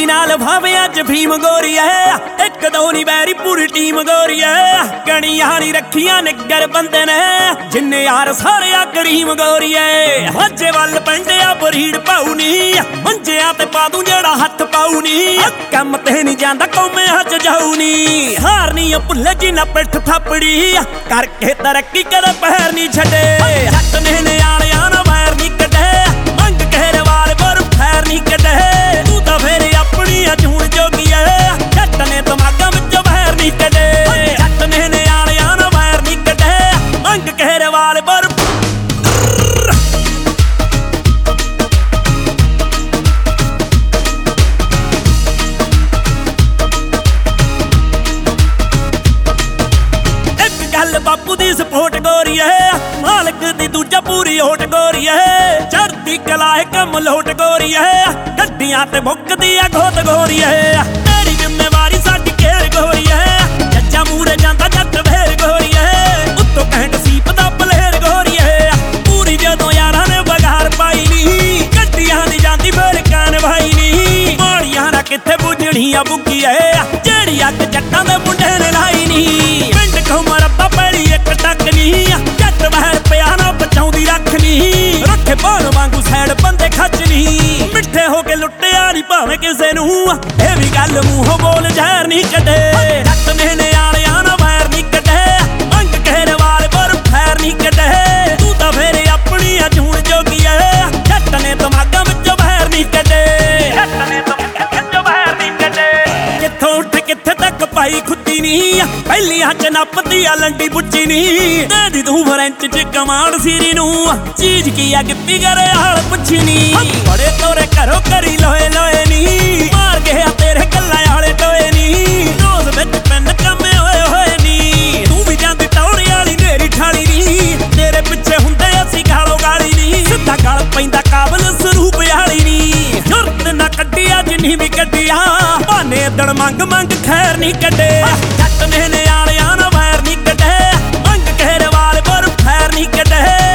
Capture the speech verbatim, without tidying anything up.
नाल भावे अज भीम गोरी है एक दो नी बैरी पूरी टीम गोरी है कणियां नी रखियां निगर बंदे ने जिन्ने यार सारे आ करीम गोरी है हाजे वल पेंडिया बरीड़ पाउनी मंजिया ते पा दूं जेड़ा हथ पाउनी कम ते नहीं जांदा कौमे हज जाऊनी हार नी भुल्ले जी ना पिठ थापड़ी करके तरक्की कर पैर नहीं छड्डे जट ने नियालियां ना वैर नहीं कढे मंग घेरे वाल पर फैर नहीं कढे तू तां फिर अपनी अजून जोगी है जट ने दिमागां विचों वैर नहीं कढे जट ने नियालियां ना वैर नहीं कढे मंग घेरे वाल पर बापू दी सपोर्ट गोरी है मालक दी दूजा पूरी होट गोरी है चढ़ती कला है कम लोट गोरी है गड्डियां ते मुकदी है घोट गोरी है तेरी जिम्मेवारी साडी घेर गोरी है जज्जा मूरे जांदा जट भेर गोरी है उत्तों कहट सीप दा बलेर गोरी है पूरी जदों यारां ने बगार पाई नी गड्डियां दी जांदी फिर कान भाई नी माड़ियां ना किथे बुझणियां बुकी है जेड़ी अग जट्टां दे मुंडे ने लाई नी पिंड घुमर जट महल पिया ना बचाउंदी रखनी रखे बाण वांगू सैड बंदे खचनी मिठे हो के लुटिया नी भावें किसे नूं ए भी गल मूंहों बोल जहर नहीं कढे जट ने नियालियां ना वैर नहीं कढे मंग घेरे वाल पर फैर नहीं कढे तू तां फिर अपनी अजून जोगी है जट ने दिमागां विचों वैर नहीं कढे जट ने दिमागां विचों वैर नहीं कढे कित्थों उठ कित्थे तक पाई खुदी नी पहलियां च नपदी आ लंडी बुच्ची नी दे तू फ्रेंच च कमांड सीरी नू चीज की आ गिप्पी करे हाल पुछी नी बड़े तोरे घरों करी लोए लोए नी मार गया तेरे गल्लां आले टोए नी रोज विच पिंड कमे होए होए नी तू भी जांदी टौरे वाली नेरी ठाली नी तेरे पिछे हुंदे असी गालो गाली नी सिद्धा गल पैंदा काबल स्वरूप वाली नी जुरत ना कड्डिया जिन्नी भी कड्डिया बहाने दड़ मंग मंग खैर नहीं कड्डे जट ने नियालियां ना वैर नहीं कढे मंग घेरे वाल पर फैर नहीं कढे